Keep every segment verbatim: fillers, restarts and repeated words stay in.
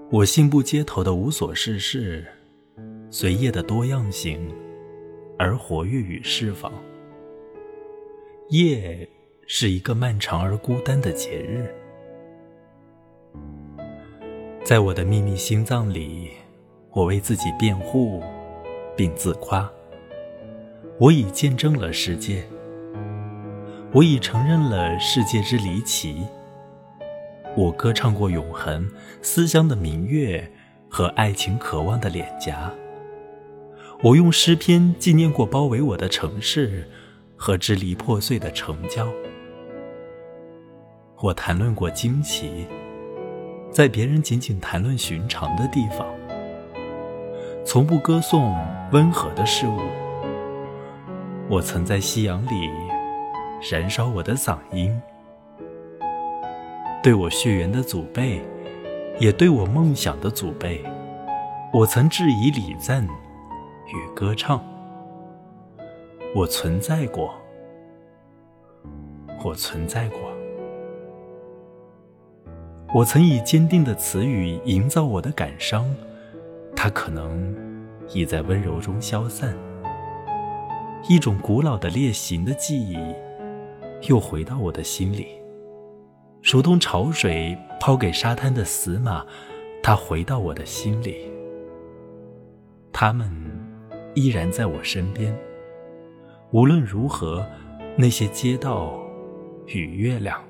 我信步街头的无所事事，随夜的多样性，而活跃与释放。夜是一个漫长而孤单的节日。在我的秘密心脏里，我为自己辩护并自夸。我已见证了世界，我已承认了世界之离奇。我歌唱过永恒、思乡的明月和爱情渴望的脸颊。我用诗篇纪念过包围我的城市和支离破碎的城郊。我谈论过惊奇，在别人仅仅谈论寻常的地方，从不歌颂温和的事物。我曾在夕阳里燃烧我的嗓音，对我血缘的祖辈，也对我梦想的祖辈，我曾致以礼赞与歌唱。我存在过，我存在过。我曾以坚定的词语营造我的感伤，它可能已在温柔中消散。一种古老的烈行的记忆又回到我的心里，如同潮水抛给沙滩的死马，它回到我的心里。它们依然在我身边，无论如何，那些街道与月亮。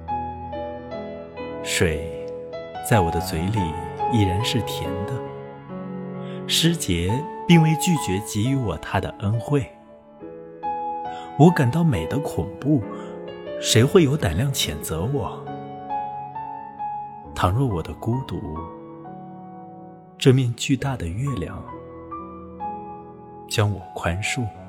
水在我的嘴里依然是甜的，师姐并未拒绝给予我她的恩惠。我感到美的恐怖，谁会有胆量谴责我？倘若我的孤独，这面巨大的月亮将我宽恕。